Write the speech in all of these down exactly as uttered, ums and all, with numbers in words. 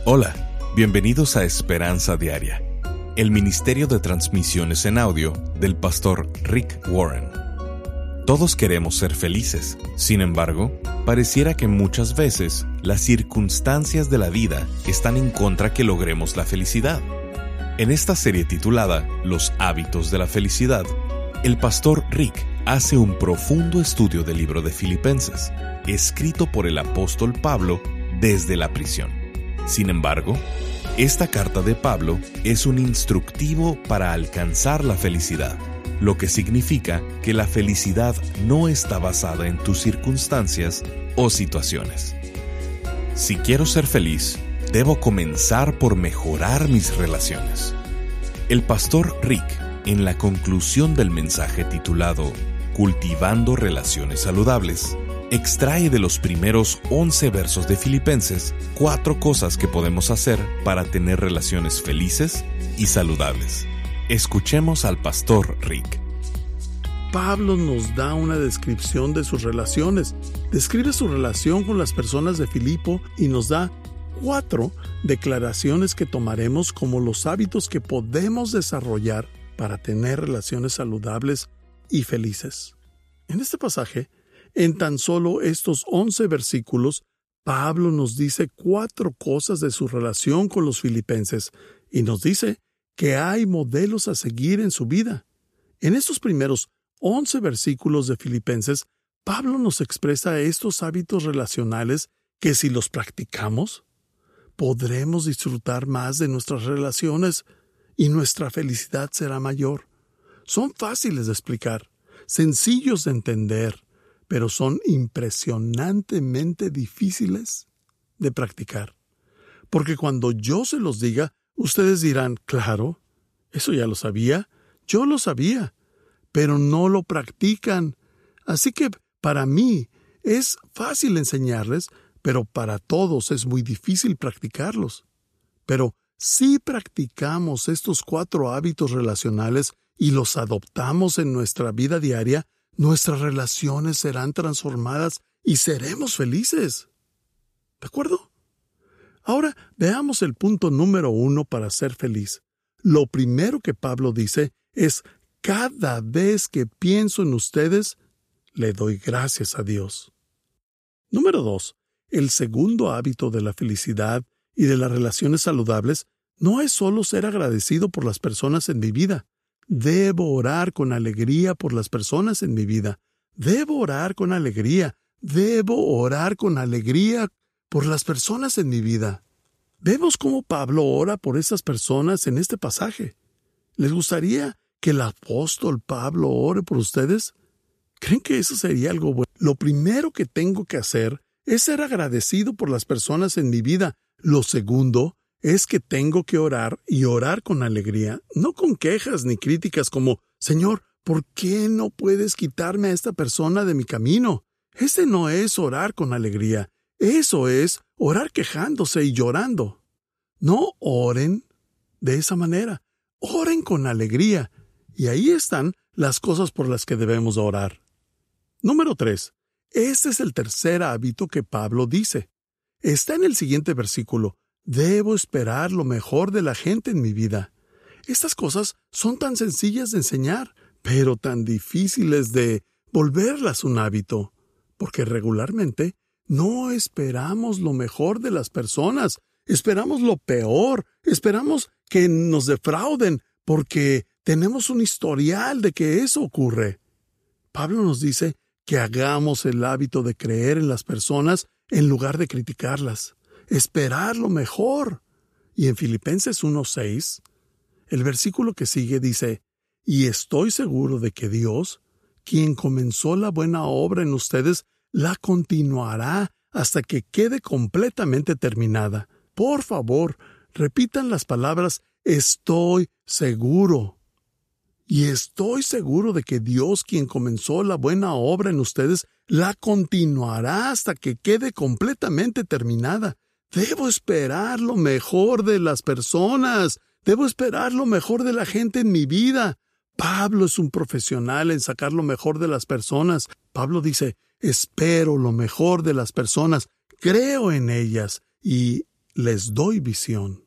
Hola, bienvenidos a Esperanza Diaria, el ministerio de transmisiones en audio del pastor Rick Warren. Todos queremos ser felices, sin embargo, pareciera que muchas veces las circunstancias de la vida están en contra que logremos la felicidad. En esta serie titulada Los hábitos de la felicidad, el pastor Rick hace un profundo estudio del libro de Filipenses, escrito por el apóstol Pablo desde la prisión. Sin embargo, esta carta de Pablo es un instructivo para alcanzar la felicidad, lo que significa que la felicidad no está basada en tus circunstancias o situaciones. Si quiero ser feliz, debo comenzar por mejorar mis relaciones. El pastor Rick, en la conclusión del mensaje titulado Cultivando relaciones saludables, extrae de los primeros once versos de Filipenses cuatro cosas que podemos hacer para tener relaciones felices y saludables. Escuchemos al pastor Rick. Pablo nos da una descripción de sus relaciones. Describe su relación con las personas de Filipo y nos da cuatro declaraciones que tomaremos como los hábitos que podemos desarrollar para tener relaciones saludables y felices. En este pasaje, en tan solo estos once versículos, Pablo nos dice cuatro cosas de su relación con los filipenses y nos dice que hay modelos a seguir en su vida. En estos primeros once versículos de Filipenses, Pablo nos expresa estos hábitos relacionales que si los practicamos, podremos disfrutar más de nuestras relaciones y nuestra felicidad será mayor. Son fáciles de explicar, sencillos de entender, pero son impresionantemente difíciles de practicar. Porque cuando yo se los diga, ustedes dirán, claro, eso ya lo sabía, yo lo sabía, pero no lo practican. Así que para mí es fácil enseñarles, pero para todos es muy difícil practicarlos. Pero si practicamos estos cuatro hábitos relacionales y los adoptamos en nuestra vida diaria, nuestras relaciones serán transformadas y seremos felices. ¿De acuerdo? Ahora veamos el punto número uno para ser feliz. Lo primero que Pablo dice es, cada vez que pienso en ustedes, le doy gracias a Dios. Número dos. El segundo hábito de la felicidad y de las relaciones saludables no es solo ser agradecido por las personas en mi vida. Debo orar con alegría por las personas en mi vida. Debo orar con alegría. Debo orar con alegría por las personas en mi vida. Vemos cómo Pablo ora por esas personas en este pasaje. ¿Les gustaría que el apóstol Pablo ore por ustedes? ¿Creen que eso sería algo bueno? Lo primero que tengo que hacer es ser agradecido por las personas en mi vida. Lo segundo es que tengo que orar y orar con alegría, no con quejas ni críticas como, Señor, ¿por qué no puedes quitarme a esta persona de mi camino? Ese no es orar con alegría. Eso es orar quejándose y llorando. No oren de esa manera. Oren con alegría. Y ahí están las cosas por las que debemos orar. Número tres. Este es el tercer hábito que Pablo dice. Está en el siguiente versículo. Debo esperar lo mejor de la gente en mi vida. Estas cosas son tan sencillas de enseñar, pero tan difíciles de volverlas un hábito, porque regularmente no esperamos lo mejor de las personas, esperamos lo peor, esperamos que nos defrauden, porque tenemos un historial de que eso ocurre. Pablo nos dice que hagamos el hábito de creer en las personas en lugar de criticarlas. Esperar lo mejor. Y en Filipenses uno seis, el versículo que sigue dice, y estoy seguro de que Dios, quien comenzó la buena obra en ustedes, la continuará hasta que quede completamente terminada. Por favor, repitan las palabras, estoy seguro. Y estoy seguro de que Dios, quien comenzó la buena obra en ustedes, la continuará hasta que quede completamente terminada. Debo esperar lo mejor de las personas. Debo esperar lo mejor de la gente en mi vida. Pablo es un profesional en sacar lo mejor de las personas. Pablo dice, espero lo mejor de las personas, creo en ellas y les doy visión.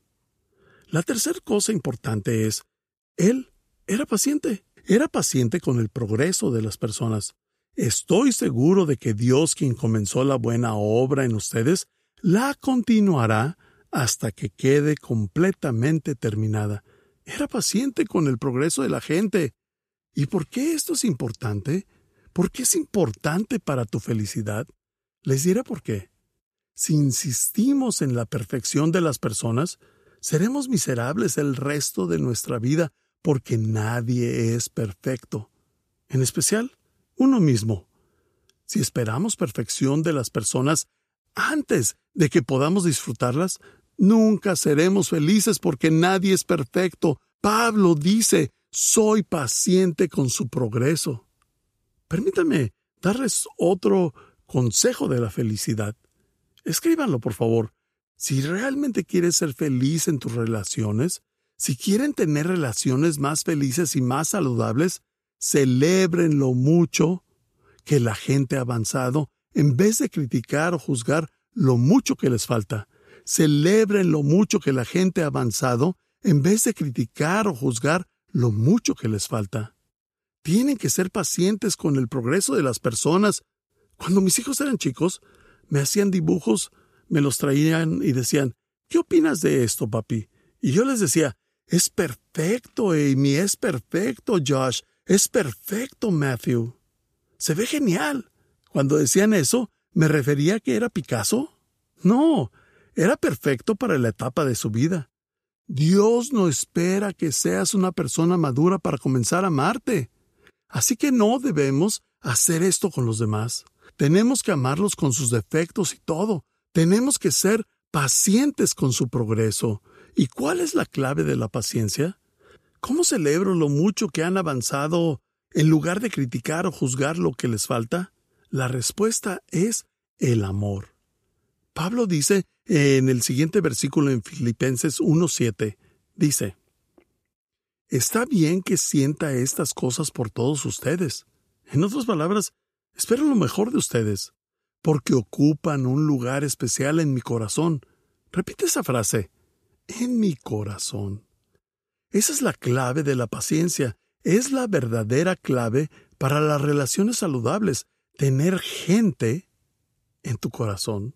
La tercera cosa importante es, Él era paciente. Era paciente con el progreso de las personas. Estoy seguro de que Dios, quien comenzó la buena obra en ustedes, la continuará hasta que quede completamente terminada. Era paciente con el progreso de la gente. ¿Y por qué esto es importante? ¿Por qué es importante para tu felicidad? Les diré por qué. Si insistimos en la perfección de las personas, seremos miserables el resto de nuestra vida porque nadie es perfecto. En especial, uno mismo. Si esperamos perfección de las personas antes de que podamos disfrutarlas, nunca seremos felices porque nadie es perfecto. Pablo dice, soy paciente con su progreso. Permítanme darles otro consejo de la felicidad. Escríbanlo, por favor. Si realmente quieres ser feliz en tus relaciones, si quieren tener relaciones más felices y más saludables, celebren lo mucho que la gente ha avanzado en vez de criticar o juzgar lo mucho que les falta. Celebren lo mucho que la gente ha avanzado en vez de criticar o juzgar lo mucho que les falta. Tienen que ser pacientes con el progreso de las personas. Cuando mis hijos eran chicos, me hacían dibujos, me los traían y decían, ¿qué opinas de esto, papi? Y yo les decía, es perfecto, Amy, es perfecto, Josh, es perfecto, Matthew. Se ve genial. Cuando decían eso, ¿me refería a que era Picasso? No, era perfecto para la etapa de su vida. Dios no espera que seas una persona madura para comenzar a amarte. Así que no debemos hacer esto con los demás. Tenemos que amarlos con sus defectos y todo. Tenemos que ser pacientes con su progreso. ¿Y cuál es la clave de la paciencia? ¿Cómo celebro lo mucho que han avanzado en lugar de criticar o juzgar lo que les falta? La respuesta es el amor. Pablo dice en el siguiente versículo en Filipenses uno siete, dice, está bien que sienta estas cosas por todos ustedes. En otras palabras, espero lo mejor de ustedes, porque ocupan un lugar especial en mi corazón. Repite esa frase, en mi corazón. Esa es la clave de la paciencia. Es la verdadera clave para las relaciones saludables, tener gente en tu corazón.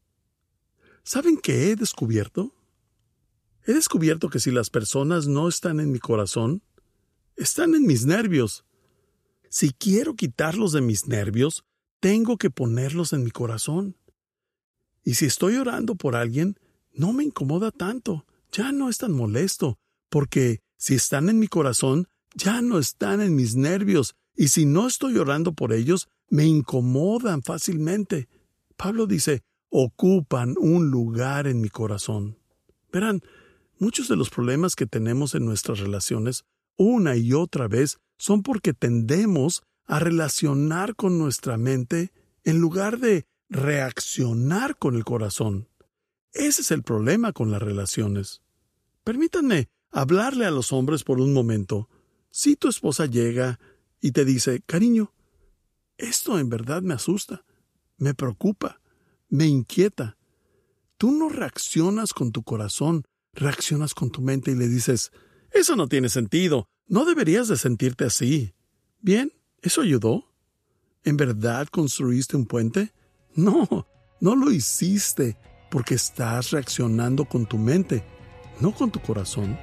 ¿Saben qué he descubierto? He descubierto que si las personas no están en mi corazón, están en mis nervios. Si quiero quitarlos de mis nervios, tengo que ponerlos en mi corazón. Y si estoy orando por alguien, no me incomoda tanto, ya no es tan molesto, porque si están en mi corazón, ya no están en mis nervios, y si no estoy orando por ellos, me incomodan fácilmente. Pablo dice, ocupan un lugar en mi corazón. Verán, muchos de los problemas que tenemos en nuestras relaciones, una y otra vez, son porque tendemos a relacionar con nuestra mente en lugar de reaccionar con el corazón. Ese es el problema con las relaciones. Permítanme hablarle a los hombres por un momento. Si tu esposa llega y te dice, cariño, esto en verdad me asusta, me preocupa, me inquieta. Tú no reaccionas con tu corazón, reaccionas con tu mente y le dices, eso no tiene sentido, no deberías de sentirte así. Bien, ¿eso ayudó? ¿En verdad construiste un puente? No, no lo hiciste porque estás reaccionando con tu mente, no con tu corazón.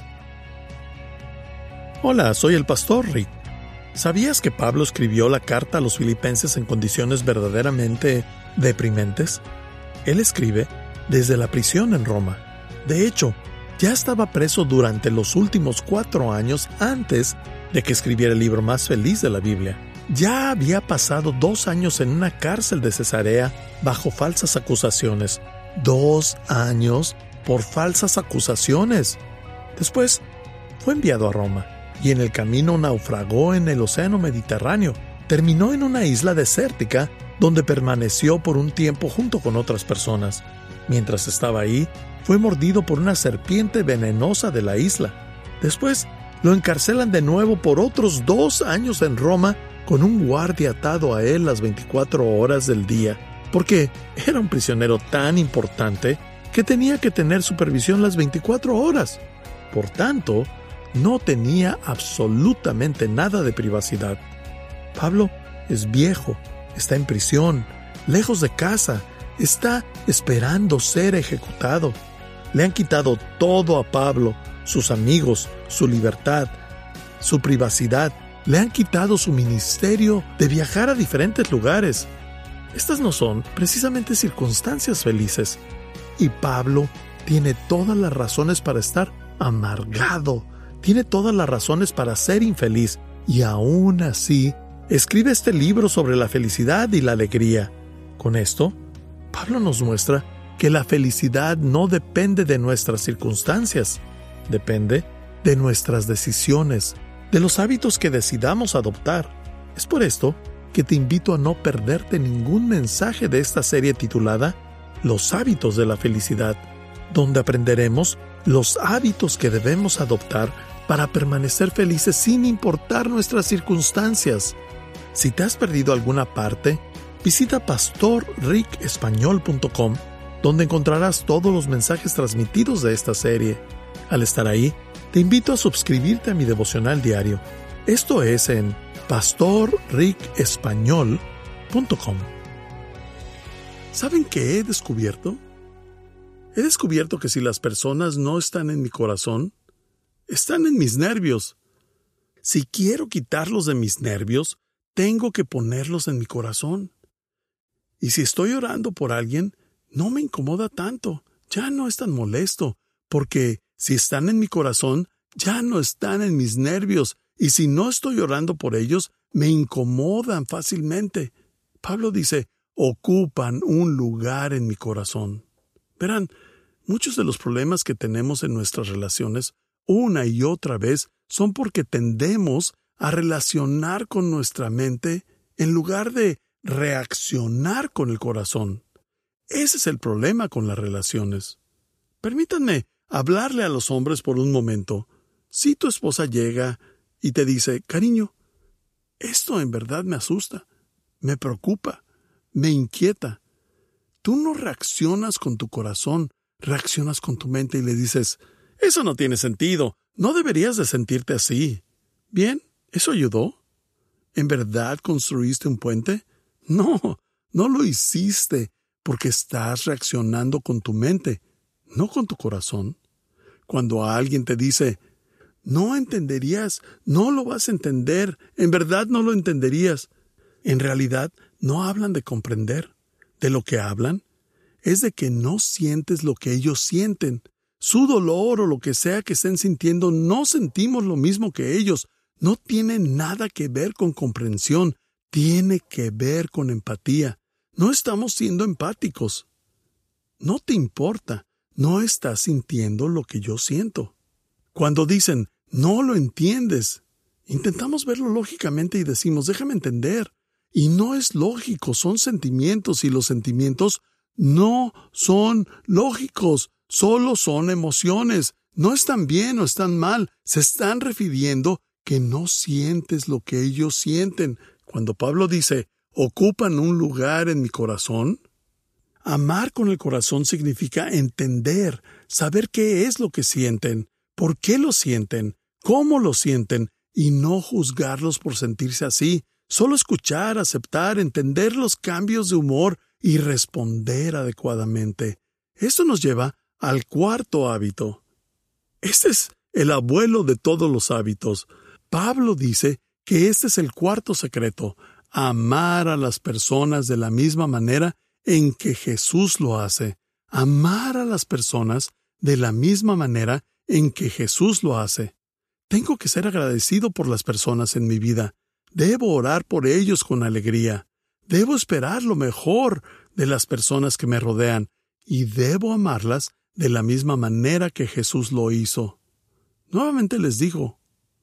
Hola, soy el pastor Rick. ¿Sabías que Pablo escribió la carta a los filipenses en condiciones verdaderamente deprimentes? Él escribe desde la prisión en Roma. De hecho, ya estaba preso durante los últimos cuatro años antes de que escribiera el libro más feliz de la Biblia. Ya había pasado dos años en una cárcel de Cesarea bajo falsas acusaciones. Dos años por falsas acusaciones. Después, fue enviado a Roma y en el camino naufragó en el océano Mediterráneo. Terminó en una isla desértica donde permaneció por un tiempo junto con otras personas. Mientras estaba ahí, fue mordido por una serpiente venenosa de la isla. Después, lo encarcelan de nuevo por otros dos años en Roma con un guardia atado a él las veinticuatro horas del día, porque era un prisionero tan importante que tenía que tener supervisión las veinticuatro horas. Por tanto, no tenía absolutamente nada de privacidad. Pablo es viejo, está en prisión, lejos de casa, está esperando ser ejecutado. Le han quitado todo a Pablo, sus amigos, su libertad, su privacidad. Le han quitado su ministerio de viajar a diferentes lugares. Estas no son precisamente circunstancias felices. Y Pablo tiene todas las razones para estar amargado. Tiene todas las razones para ser infeliz. Y aún así, escribe este libro sobre la felicidad y la alegría. Con esto, Pablo nos muestra que la felicidad no depende de nuestras circunstancias. Depende de nuestras decisiones, de los hábitos que decidamos adoptar. Es por esto que te invito a no perderte ningún mensaje de esta serie titulada Los hábitos de la felicidad, donde aprenderemos los hábitos que debemos adoptar para permanecer felices sin importar nuestras circunstancias. Si te has perdido alguna parte, visita pastor rick español punto com, donde encontrarás todos los mensajes transmitidos de esta serie. Al estar ahí, te invito a suscribirte a mi devocional diario. Esto es en pastor rick español punto com. ¿Saben qué he descubierto? He descubierto que si las personas no están en mi corazón, están en mis nervios. Si quiero quitarlos de mis nervios, tengo que ponerlos en mi corazón. Y si estoy orando por alguien, no me incomoda tanto, ya no es tan molesto, porque si están en mi corazón, ya no están en mis nervios, y si no estoy orando por ellos, me incomodan fácilmente. Pablo dice, ocupan un lugar en mi corazón. Verán, muchos de los problemas que tenemos en nuestras relaciones, una y otra vez, son porque tendemos a relacionar con nuestra mente en lugar de reaccionar con el corazón. Ese es el problema con las relaciones. Permítanme hablarle a los hombres por un momento. Si tu esposa llega y te dice, cariño, esto en verdad me asusta, me preocupa, me inquieta. Tú no reaccionas con tu corazón, reaccionas con tu mente y le dices, eso no tiene sentido, no deberías de sentirte así. Bien, ¿eso ayudó? ¿En verdad construiste un puente? No, no lo hiciste porque estás reaccionando con tu mente, no con tu corazón. Cuando alguien te dice, no entenderías, no lo vas a entender, en verdad no lo entenderías. En realidad, no hablan de comprender. De lo que hablan es de que no sientes lo que ellos sienten. Su dolor o lo que sea que estén sintiendo, no sentimos lo mismo que ellos. No tiene nada que ver con comprensión, tiene que ver con empatía. No estamos siendo empáticos. No te importa, no estás sintiendo lo que yo siento. Cuando dicen, no lo entiendes, intentamos verlo lógicamente y decimos, déjame entender. Y no es lógico, son sentimientos y los sentimientos no son lógicos, solo son emociones. No están bien o están mal, se están refiriendo que no sientes lo que ellos sienten. Cuando Pablo dice, ocupan un lugar en mi corazón, amar con el corazón significa entender, saber qué es lo que sienten, por qué lo sienten, cómo lo sienten, y no juzgarlos por sentirse así. Solo escuchar, aceptar, entender los cambios de humor y responder adecuadamente. Esto nos lleva al cuarto hábito. Este es el abuelo de todos los hábitos. Pablo dice que este es el cuarto secreto, amar a las personas de la misma manera en que Jesús lo hace. Amar a las personas de la misma manera en que Jesús lo hace. Tengo que ser agradecido por las personas en mi vida. Debo orar por ellos con alegría. Debo esperar lo mejor de las personas que me rodean y debo amarlas de la misma manera que Jesús lo hizo. Nuevamente les digo,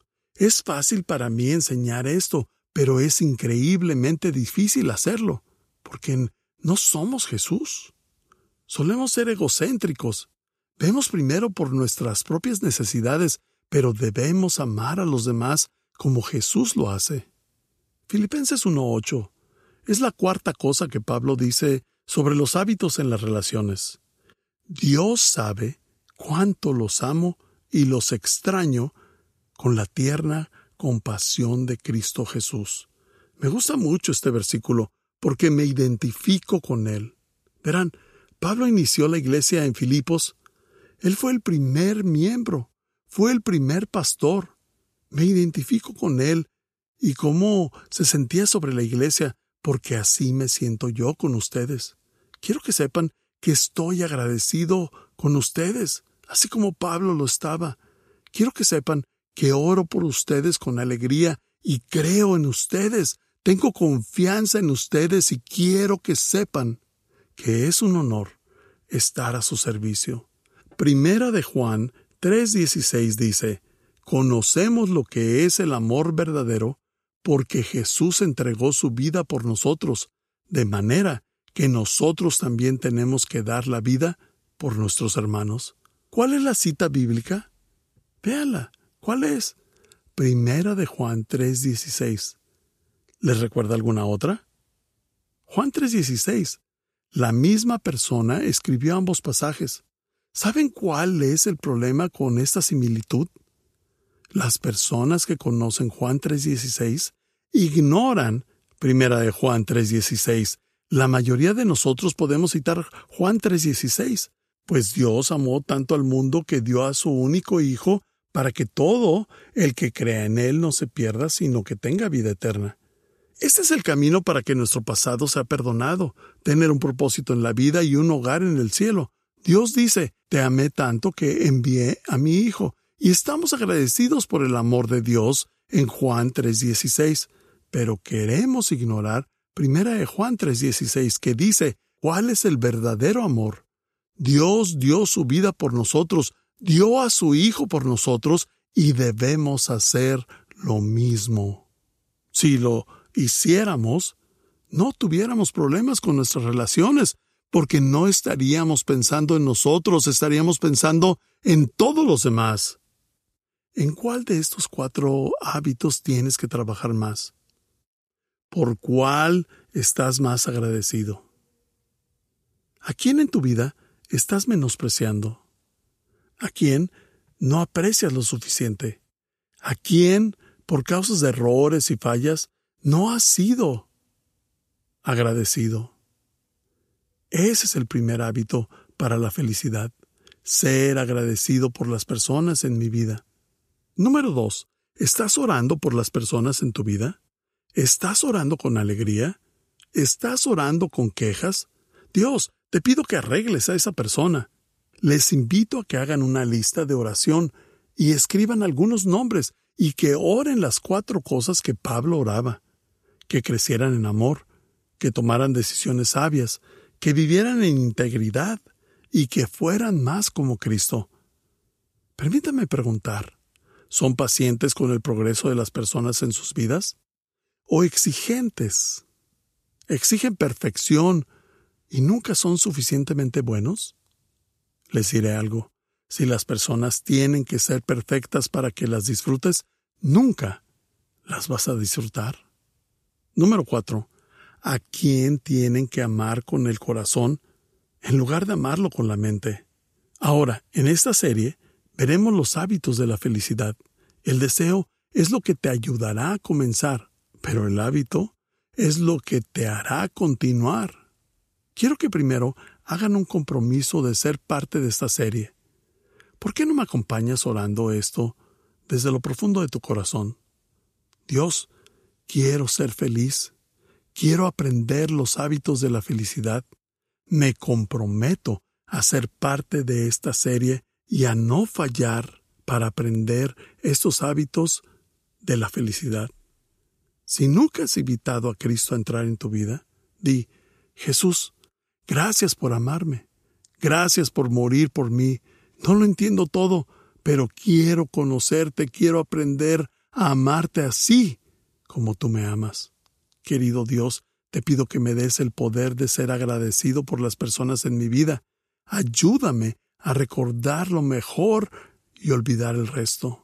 es fácil para mí enseñar esto, pero es increíblemente difícil hacerlo, porque no somos Jesús. Solemos ser egocéntricos. Vemos primero por nuestras propias necesidades, pero debemos amar a los demás como Jesús lo hace. Filipenses uno ocho es la cuarta cosa que Pablo dice sobre los hábitos en las relaciones. Dios sabe cuánto los amo y los extraño con la tierna compasión de Cristo Jesús. Me gusta mucho este versículo porque me identifico con él. Verán, Pablo inició la iglesia en Filipos. Él fue el primer miembro, fue el primer pastor. Me identifico con él y cómo se sentía sobre la iglesia, porque así me siento yo con ustedes. Quiero que sepan que estoy agradecido con ustedes, así como Pablo lo estaba. Quiero que sepan que oro por ustedes con alegría y creo en ustedes. Tengo confianza en ustedes y quiero que sepan que es un honor estar a su servicio. Primera de Juan tres dieciséis dice: conocemos lo que es el amor verdadero porque Jesús entregó su vida por nosotros, de manera que nosotros también tenemos que dar la vida por nuestros hermanos. ¿Cuál es la cita bíblica? Véanla. ¿Cuál es? Primera de Juan tres dieciséis. ¿Les recuerda alguna otra? Juan tres dieciséis. La misma persona escribió ambos pasajes. ¿Saben cuál es el problema con esta similitud? Las personas que conocen Juan tres dieciséis ignoran Primera de Juan tres dieciséis. La mayoría de nosotros podemos citar Juan tres dieciséis, pues Dios amó tanto al mundo que dio a su único Hijo para que todo el que crea en Él no se pierda, sino que tenga vida eterna. Este es el camino para que nuestro pasado sea perdonado, tener un propósito en la vida y un hogar en el cielo. Dios dice: te amé tanto que envié a mi Hijo, y estamos agradecidos por el amor de Dios en Juan tres dieciséis, pero queremos ignorar Primera de Juan tres dieciséis, que dice: ¿cuál es el verdadero amor? Dios dio su vida por nosotros, dio a su Hijo por nosotros, y debemos hacer lo mismo. Si lo hiciéramos, no tuviéramos problemas con nuestras relaciones, porque no estaríamos pensando en nosotros, estaríamos pensando en todos los demás. ¿En cuál de estos cuatro hábitos tienes que trabajar más? ¿Por cuál estás más agradecido? ¿A quién en tu vida estás menospreciando? ¿A quién no aprecias lo suficiente? ¿A quién, por causas de errores y fallas, no has sido agradecido? Ese es el primer hábito para la felicidad, ser agradecido por las personas en mi vida. Número dos, ¿estás orando por las personas en tu vida? ¿Estás orando con alegría? ¿Estás orando con quejas? Dios, te pido que arregles a esa persona. Les invito a que hagan una lista de oración y escriban algunos nombres y que oren las cuatro cosas que Pablo oraba. Que crecieran en amor, que tomaran decisiones sabias, que vivieran en integridad y que fueran más como Cristo. Permítame preguntar, ¿son pacientes con el progreso de las personas en sus vidas? ¿O exigentes? ¿Exigen perfección y nunca son suficientemente buenos? Les diré algo. Si las personas tienen que ser perfectas para que las disfrutes, nunca las vas a disfrutar. Número cuatro. ¿A quién tienen que amar con el corazón en lugar de amarlo con la mente? Ahora, en esta serie, veremos los hábitos de la felicidad. El deseo es lo que te ayudará a comenzar, pero el hábito es lo que te hará continuar. Quiero que primero hagan un compromiso de ser parte de esta serie. ¿Por qué no me acompañas orando esto desde lo profundo de tu corazón? Dios, quiero ser feliz. Quiero aprender los hábitos de la felicidad. Me comprometo a ser parte de esta serie y a no fallar para aprender estos hábitos de la felicidad. Si nunca has invitado a Cristo a entrar en tu vida, di: Jesús, gracias por amarme. Gracias por morir por mí. No lo entiendo todo, pero quiero conocerte, quiero aprender a amarte así como tú me amas. Querido Dios, te pido que me des el poder de ser agradecido por las personas en mi vida. Ayúdame a recordar lo mejor y olvidar el resto.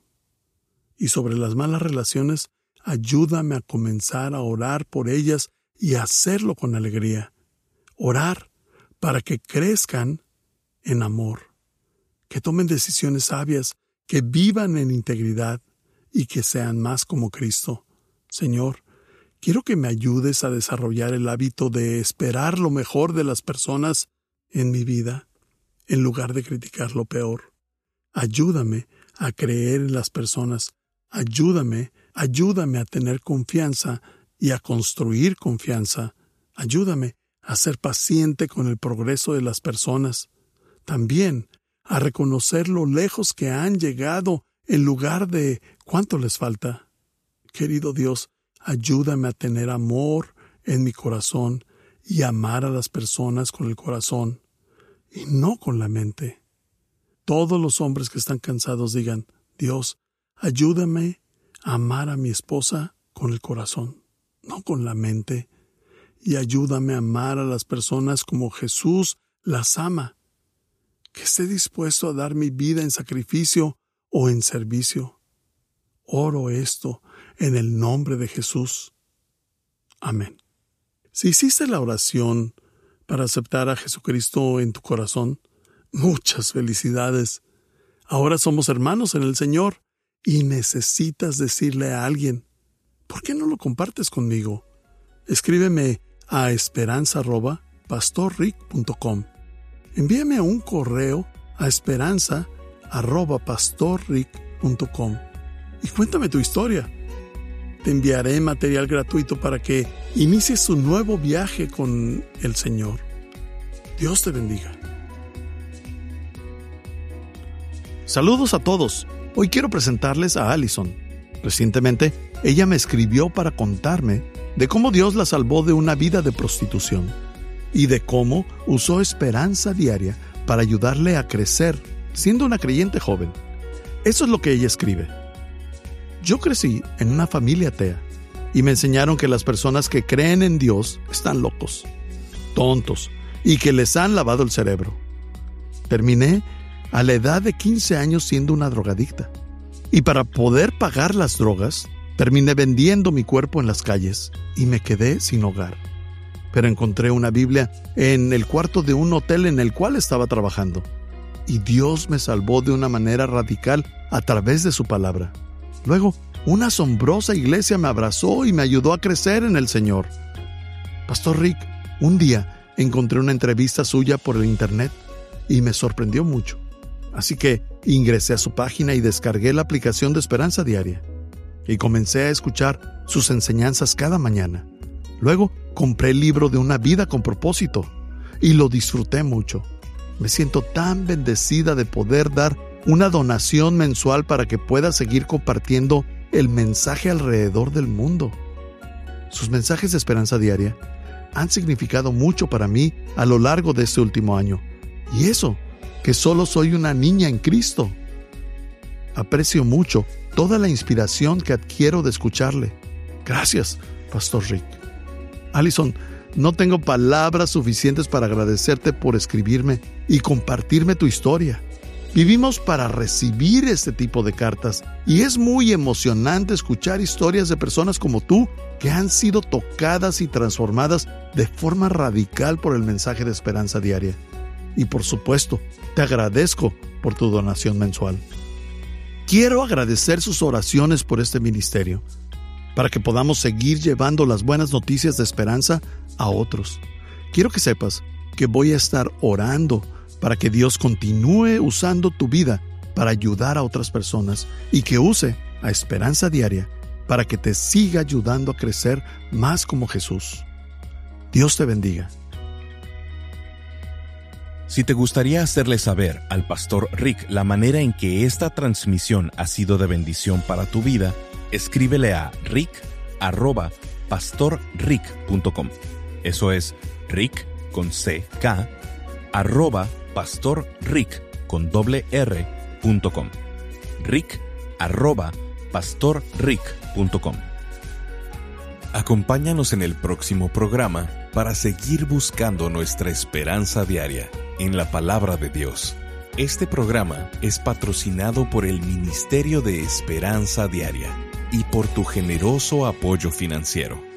Y sobre las malas relaciones, ayúdame a comenzar a orar por ellas y a hacerlo con alegría. Orar para que crezcan en amor, que tomen decisiones sabias, que vivan en integridad y que sean más como Cristo. Señor, quiero que me ayudes a desarrollar el hábito de esperar lo mejor de las personas en mi vida, en lugar de criticar lo peor. Ayúdame a creer en las personas. Ayúdame, ayúdame a tener confianza y a construir confianza. Ayúdame a ser paciente con el progreso de las personas. También a reconocer lo lejos que han llegado en lugar de cuánto les falta. Querido Dios, ayúdame a tener amor en mi corazón y amar a las personas con el corazón y no con la mente. Todos los hombres que están cansados digan, Dios, ayúdame a amar a mi esposa con el corazón, no con la mente, y ayúdame a amar a las personas como Jesús las ama, que esté dispuesto a dar mi vida en sacrificio o en servicio. Oro esto en el nombre de Jesús. Amén. Si hiciste la oración para aceptar a Jesucristo en tu corazón, muchas felicidades. Ahora somos hermanos en el Señor y necesitas decirle a alguien, ¿por qué no lo compartes conmigo? Escríbeme a esperanza arroba pastor rick punto com. Envíame un correo a esperanza arroba pastor rick punto com y cuéntame tu historia. Te enviaré material gratuito para que inicies un nuevo viaje con el Señor. Dios te bendiga. Saludos a todos. Hoy quiero presentarles a Allison. Recientemente, ella me escribió para contarme de cómo Dios la salvó de una vida de prostitución y de cómo usó Esperanza Diaria para ayudarle a crecer siendo una creyente joven. Eso es lo que ella escribe. Yo crecí en una familia atea y me enseñaron que las personas que creen en Dios están locos, tontos y que les han lavado el cerebro. Terminé a la edad de quince años siendo una drogadicta. Y para poder pagar las drogas, terminé vendiendo mi cuerpo en las calles y me quedé sin hogar. Pero encontré una Biblia en el cuarto de un hotel en el cual estaba trabajando. Y Dios me salvó de una manera radical a través de su palabra. Luego, una asombrosa iglesia me abrazó y me ayudó a crecer en el Señor. Pastor Rick, un día encontré una entrevista suya por el internet y me sorprendió mucho. Así que ingresé a su página y descargué la aplicación de Esperanza Diaria. Y comencé a escuchar sus enseñanzas cada mañana. Luego compré el libro de Una vida con propósito y lo disfruté mucho. Me siento tan bendecida de poder dar una donación mensual para que pueda seguir compartiendo el mensaje alrededor del mundo. Sus mensajes de Esperanza Diaria han significado mucho para mí a lo largo de este último año. Y eso, que solo soy una niña en Cristo. Aprecio mucho toda la inspiración que adquiero de escucharle. Gracias, Pastor Rick. Allison, no tengo palabras suficientes para agradecerte por escribirme y compartirme tu historia. Vivimos para recibir este tipo de cartas y es muy emocionante escuchar historias de personas como tú que han sido tocadas y transformadas de forma radical por el mensaje de Esperanza Diaria. Y por supuesto, te agradezco por tu donación mensual. Quiero agradecer sus oraciones por este ministerio, para que podamos seguir llevando las buenas noticias de esperanza a otros. Quiero que sepas que voy a estar orando para que Dios continúe usando tu vida para ayudar a otras personas y que use a Esperanza Diaria para que te siga ayudando a crecer más como Jesús. Dios te bendiga. Si te gustaría hacerle saber al Pastor Rick la manera en que esta transmisión ha sido de bendición para tu vida, escríbele a rick arroba pastor rick punto com. Eso es Rick con C K arroba pastor rick con doble R punto com. Rick arroba pastor rick punto com. Acompáñanos en el próximo programa para seguir buscando nuestra esperanza diaria en la palabra de Dios. Este programa es patrocinado por el Ministerio de Esperanza Diaria y por tu generoso apoyo financiero.